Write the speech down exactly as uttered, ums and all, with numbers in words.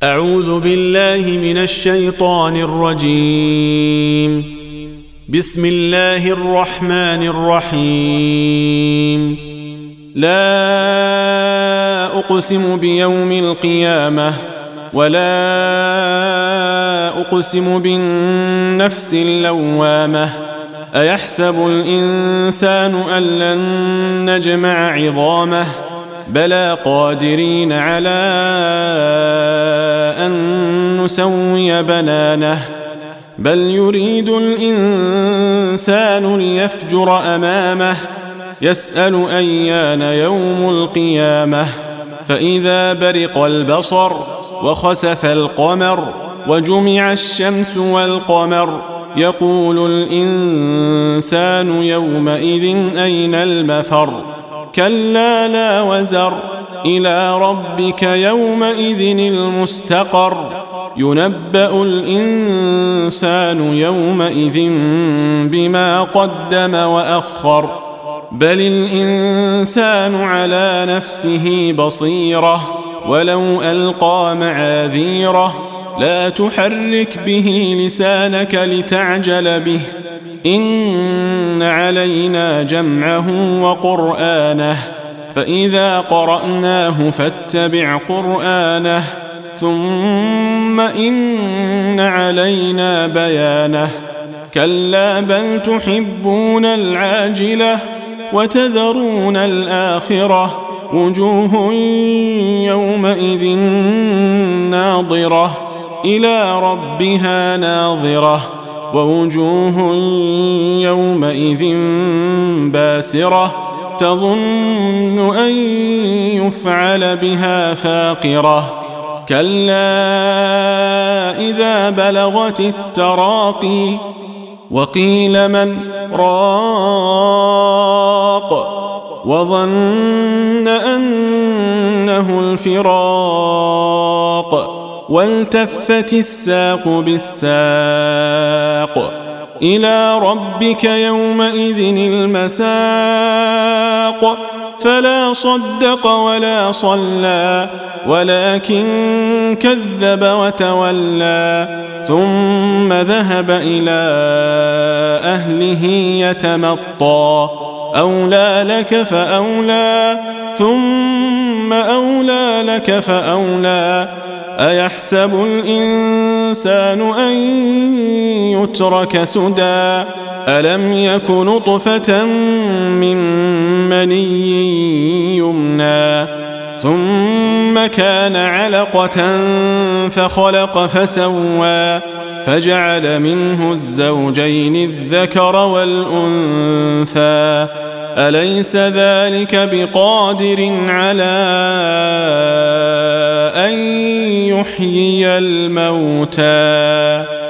أعوذ بالله من الشيطان الرجيم. بسم الله الرحمن الرحيم. لا أقسم بيوم القيامة ولا أقسم بالنفس اللوامة أيحسب الإنسان أن لن نجمع عظامه بلى قادرين على أن نسوي بنانه بل يريد الإنسان ليفجر أمامه يسأل أيان يوم القيامة فإذا برق البصر وخسف القمر وجمع الشمس والقمر يقول الإنسان يومئذ أين المفر كلا لا وزر إلى ربك يومئذ المستقر ينبأ الإنسان يومئذ بما قدم وأخر بل الإنسان على نفسه بصيرة ولو ألقى معاذيره لا تحرك به لسانك لتعجل به إن علينا جمعه وقرآنه فإذا قرأناه فاتبع قرآنه ثم إن علينا بيانه كلا بل تحبون العاجلة وتذرون الآخرة وجوه يومئذ ناظرة إلى ربها ناظرة ووجوه يومئذ باسرة تظن أن يفعل بها فاقرة كلا إذا بلغت التراقي وقيل من راق وظن أنه الفراق والتفت الساق بالساق إلى ربك يومئذ المساق فلا صدق ولا صلى ولكن كذب وتولى ثم ذهب إلى أهله يتمطى أولى لك فأولى ثم أولى لك فأولى أيحسب الإنسان أن يترك سدى ألم يك نطفة من مني يمنى ثم كان علقة فخلق فسوى فجعل منه الزوجين الذكر والأنثى أليس ذلك بقادر على أن يحيي الموتى